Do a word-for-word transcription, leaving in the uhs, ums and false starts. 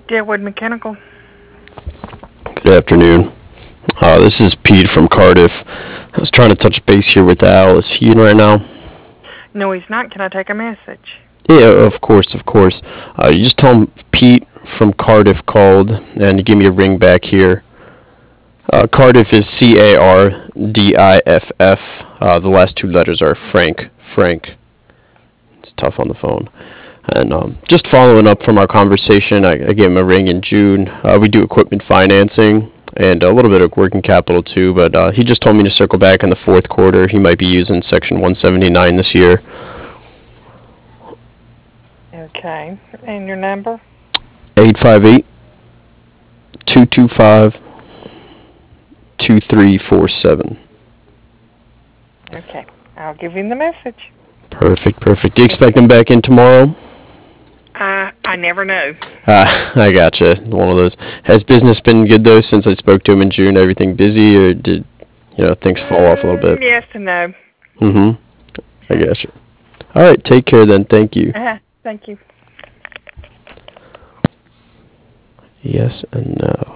Deadwood Mechanical. Good afternoon. Uh, this is Pete from Cardiff. I was trying to touch base here with Al. Is he in right now? No, he's not. Can I take a message? Yeah, of course, of course. Uh, you just tell him Pete from Cardiff called and give me a ring back here. Uh, Cardiff is C A R D I F F. Uh, the last two letters are Frank. Frank. It's tough on the phone. And um, just following up from our conversation, I, I gave him a ring in June. Uh, we do equipment financing and a little bit of working capital too, but uh, he just told me to circle back in the fourth quarter. He might be using Section one seventy-nine this year. Okay. And your number? eight five eight, two two five, two three four seven. Okay. I'll give him the message. Perfect, perfect. Do you expect him back in tomorrow? Uh, I never know. Ah, I gotcha. One of those. Has business been good though since I spoke to him in June? Everything busy, or did you know things fall off a little bit? Mm, yes and no. Mm-hmm. I gotcha. All right. Take care then. Thank you. Uh-huh. Thank you. Yes and no.